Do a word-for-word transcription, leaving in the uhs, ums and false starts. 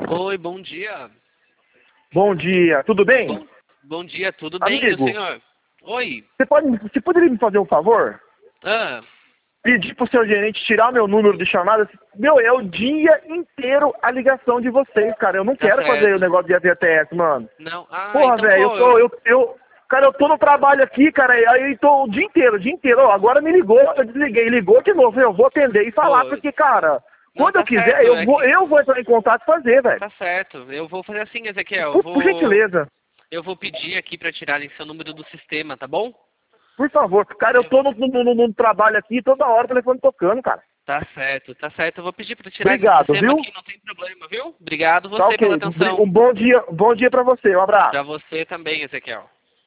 Oi, bom dia. Bom dia, tudo bem? Bom, bom dia, tudo bem, Amigo, meu senhor? Oi. Você, pode, você poderia me fazer um favor? Ah, Pedir pro seu gerente tirar meu número de chamada. Meu, é o dia inteiro a ligação de vocês, cara. Eu não tá quero fazer o certo. negócio de V T S, mano. Não, ah, Porra, então, velho, eu pô, tô, eu... eu, eu, cara, eu tô no trabalho aqui, cara, aí tô o dia inteiro, o dia inteiro. Ó, agora me ligou, eu desliguei, ligou de novo. Eu vou atender e falar, Pô, porque, cara, não, quando eu tá quiser, certo, eu é vou, que... eu vou entrar em contato e fazer, velho. Tá certo, eu vou fazer assim, Ezequiel, eu Por, por vou... gentileza. Eu vou pedir aqui pra tirarem seu número do sistema, tá bom? Por favor, cara, eu Eu- tô no, no, no- no trabalho aqui toda hora o telefone tocando, cara. Tá certo, tá certo. Eu vou pedir pra tirar esse Obrigado, sistema viu? aqui, não tem problema, viu? Obrigado Tá você pela ok. atenção. Um bom dia, bom dia pra você. Um abraço. Pra você também, Ezequiel.